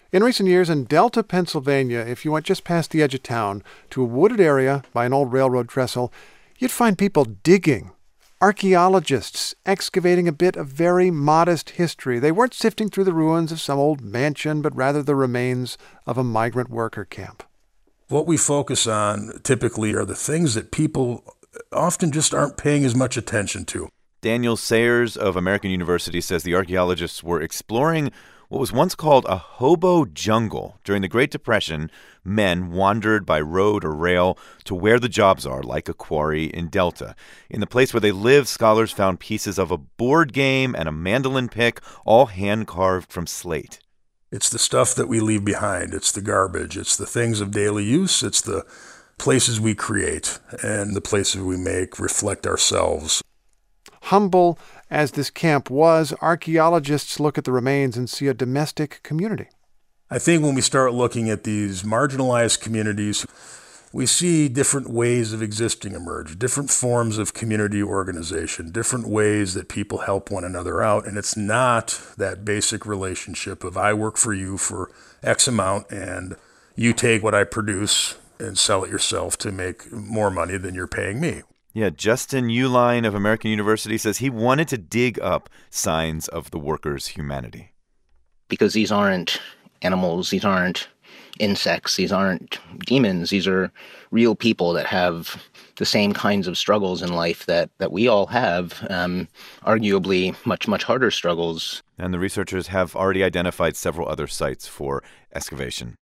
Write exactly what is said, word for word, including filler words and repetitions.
In recent years in Delta, Pennsylvania, if you went just past the edge of town to a wooded area by an old railroad trestle, you'd find people digging. Archaeologists excavating a bit of very modest history. They weren't sifting through the ruins of some old mansion, but rather the remains of a migrant worker camp. What we focus on typically are the things that people often just aren't paying as much attention to. Daniel Sayers of American University says the archaeologists were exploring what was once called a hobo jungle. During the Great Depression, men wandered by road or rail to where the jobs are, like a quarry in Delta. In the place where they lived, scholars found pieces of a board game and a mandolin pick, all hand-carved from slate. It's the stuff that we leave behind. It's the garbage. It's the things of daily use. It's the places we create, and the places we make reflect ourselves. Humble as this camp was, archaeologists look at the remains and see a domestic community. I think when we start looking at these marginalized communities, we see different ways of existing emerge, different forms of community organization, different ways that people help one another out. And it's not that basic relationship of I work for you for X amount and you take what I produce and sell it yourself to make more money than you're paying me. Yeah, Justin Uline of American University says he wanted to dig up signs of the workers' humanity. Because these aren't animals, these aren't insects, these aren't demons. These are real people that have the same kinds of struggles in life that, that we all have, um, arguably much, much harder struggles. And the researchers have already identified several other sites for excavation.